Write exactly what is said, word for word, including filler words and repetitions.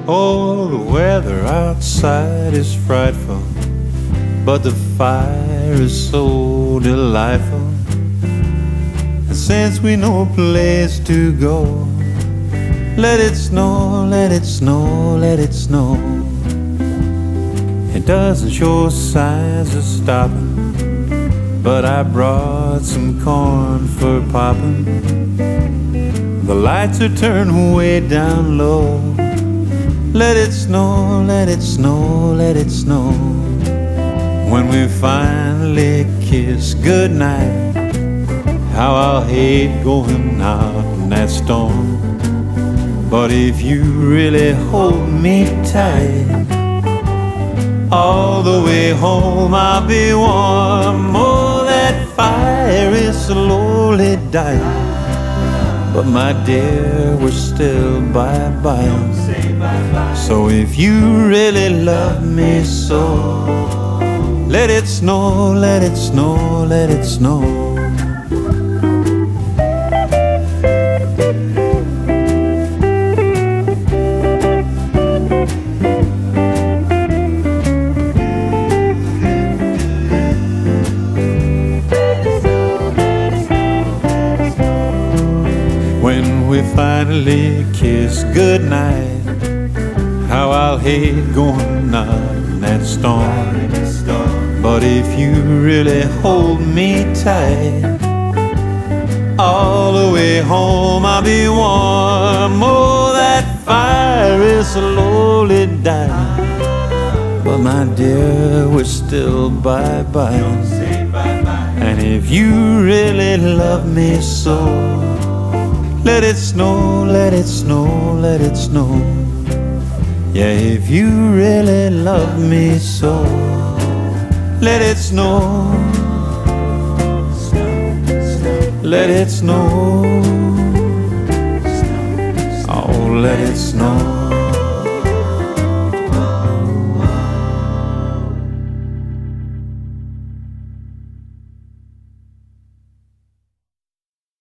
Oh, the weather outside is frightful, but the fire is so delightful. And since we know a place to go, let it snow, let it snow, let it snow. It doesn't show signs of stopping, but I brought some corn for popping. The lights are turned way down low. Let it snow, let it snow, let it snow. When we finally kiss goodnight, how I'll hate going out in that storm. But if you really hold me tight, all the way home I'll be warm. Oh, that fire is slowly dying, but my dear, we're still bye-bye. So if you really love me so, let it snow, let it snow, let it snow. When we finally kiss goodnight, how I'll hate going out in that storm. But if you really hold me tight, all the way home I'll be warm. Oh, that fire is slowly dying, but my dear, we're still bye-bye. And if you really love me so, let it snow, let it snow, let it snow. Yeah, if you really love me so, let it snow, let it snow. Oh, let it snow.